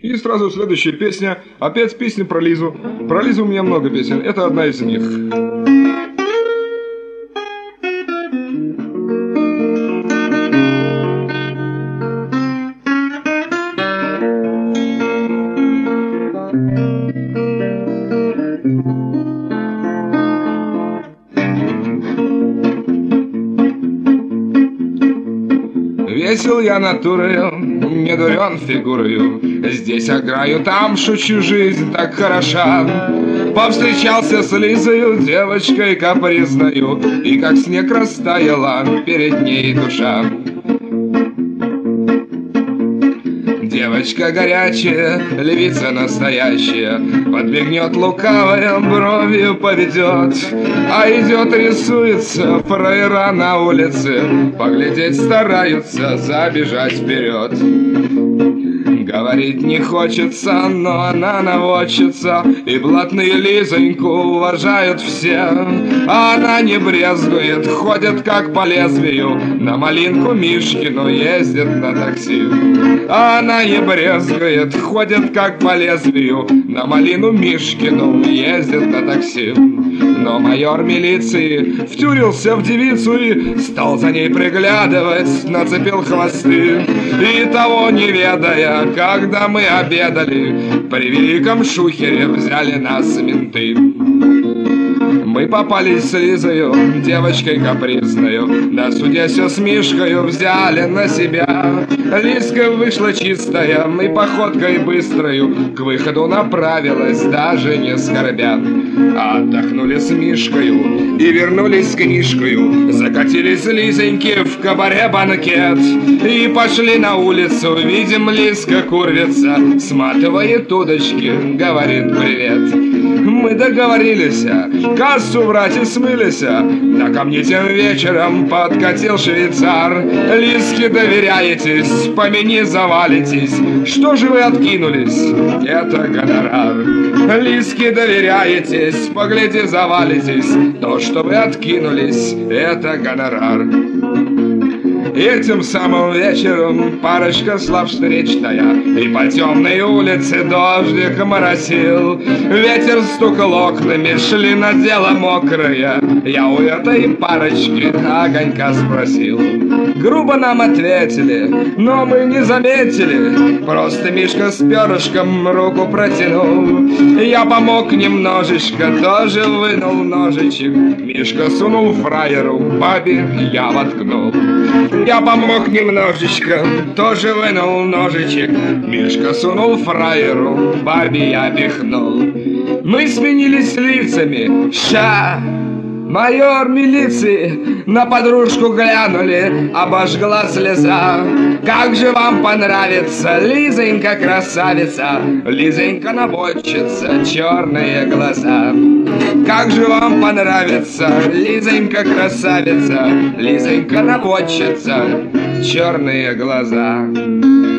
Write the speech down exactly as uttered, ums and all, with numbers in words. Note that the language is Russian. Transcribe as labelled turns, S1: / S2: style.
S1: И сразу следующая песня. Опять песня про Лизу. Про Лизу у меня много песен. Это одна из них. Весел я натурою, не дурен фигурою. Здесь играю, там шучу, жизнь так хороша. Повстречался с Лизою, девочкой капризною, и как снег растаяла перед ней душа. Девочка горячая, львица настоящая, подбегнет лукавая, бровью поведет. А идет, рисуется фраера на улице, поглядеть стараются, забежать вперед. Говорить не хочется, но она наводчица, и блатную Лизоньку уважают все. А она не брезгует, ходит как по лезвию, на малинку Мишкину ездит на такси. А она не брезгует, ходит как по лезвию, на малину Мишкину ездит на такси. Но майор милиции втюрился в девицу и стал за ней приглядывать, нацепил хвосты. И того не ведая, когда мы обедали, при великом шухере взяли нас менты. Мы попались с Лизою, девочкой капризною, на суде все с Мишкою взяли на себя. Лизка вышла чистая и походкой быстрою к выходу направилась, даже не скорбя. Отдохнули с Мишкою и вернулись с книжкою, закатились Лизоньки в кабаре банкет и пошли на улицу. Видим, Лизка курвица, сматывает удочки, говорит привет. Мы договорились, кассу брать и смылись, да ко мне тем вечером подкатил швейцар. Лизке доверяетесь, помяни завалитесь, что же вы откинулись, это гонорар. Лизке доверяетесь, погляди завалитесь, то, что вы откинулись, это гонорар. Этим самым вечером парочка шла встречная, и по темной улице дождик моросил. Ветер стукал окнами, шли на дело мокрые. Я у этой парочки огонька спросил. Грубо нам ответили, но мы не заметили. Просто Мишка с перышком руку протянул. Я помог немножечко, тоже вынул ножичек. Мишка сунул фраеру, бабе я воткнул. Я помог немножечко, тоже вынул ножичек. Мишка сунул фраеру, бабе я пихнул. Мы сменились лицами, ща. Майор милиции на подружку глянули, обожгла слеза. Как же вам понравится Лизонька красавица, Лизонька наводчица, черные глаза. Как же вам понравится Лизонька красавица, Лизонька наводчица, черные глаза.